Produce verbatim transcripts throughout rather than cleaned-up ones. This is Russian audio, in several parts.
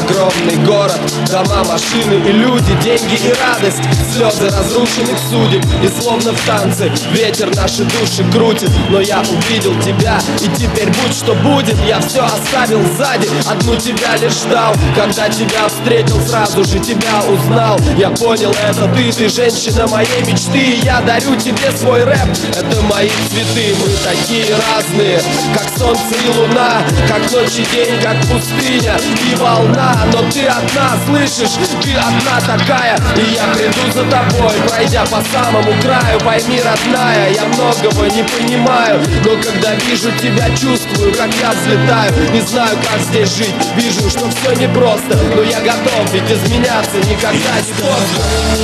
огромный город, дома, машины и люди, деньги и радость, слезы разрушенных судеб. И словно в танце ветер наши души крутит. Но я увидел тебя, и теперь будь что будет. Я все оставил сзади, одну тебя лишь ждал. Когда тебя встретил, сразу же тебя узнал. Я понял, это ты, ты женщина моей мечты. Я дарю тебе свой рэп, это мои цветы. Мы такие разные, как солнце и луна, как ночь и день, как пустыня и волна. Но ты одна, слышишь, ты одна такая. И я приду за тобой, пройдя по самому краю. Пойми, родная, я многого не понимаю, но когда вижу тебя, чувствую, как я взлетаю. Не знаю, как здесь жить, вижу, что все непросто, но я готов, ведь изменяться никогда не поздно.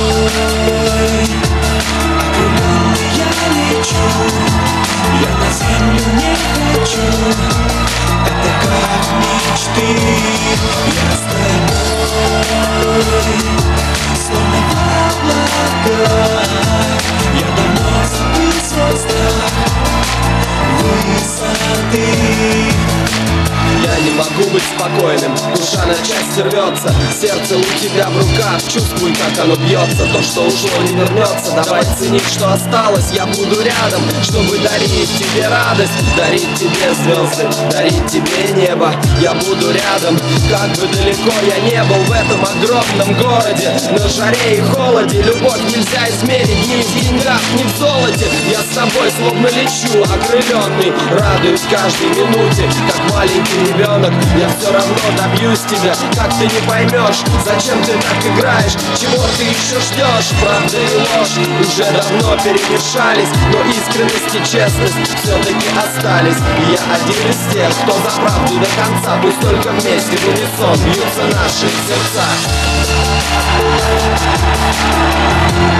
Я лечу, я на землю не хочу. Это как мечты. Я с тобой, словно в облаках. Я давно забыл свой страх высоты. Я не могу быть спокойным, душа на части рвется. Сердце у тебя в руках, чувствуй, как оно бьется. То, что ушло, не вернется. Давай ценить, что осталось, я буду рядом, чтобы дарить тебе радость, дарить тебе звезды, дарить тебе небо. Я буду рядом, как бы далеко я не был в этом огромном городе. На жаре и холоде любовь нельзя измерить ни в деньгах, ни в золоте. Я с тобой словно лечу, окрыленный, радуюсь каждой минуте, как маленький ребенок. Я все равно добьюсь тебя, как ты не поймешь, зачем ты так играешь, чего ты еще ждешь. Правда и ложь уже давно перемешались, но искренность и честность все-таки остались. И я один из тех, кто за правду до конца. Пусть только вместе в унисон бьются наши сердца.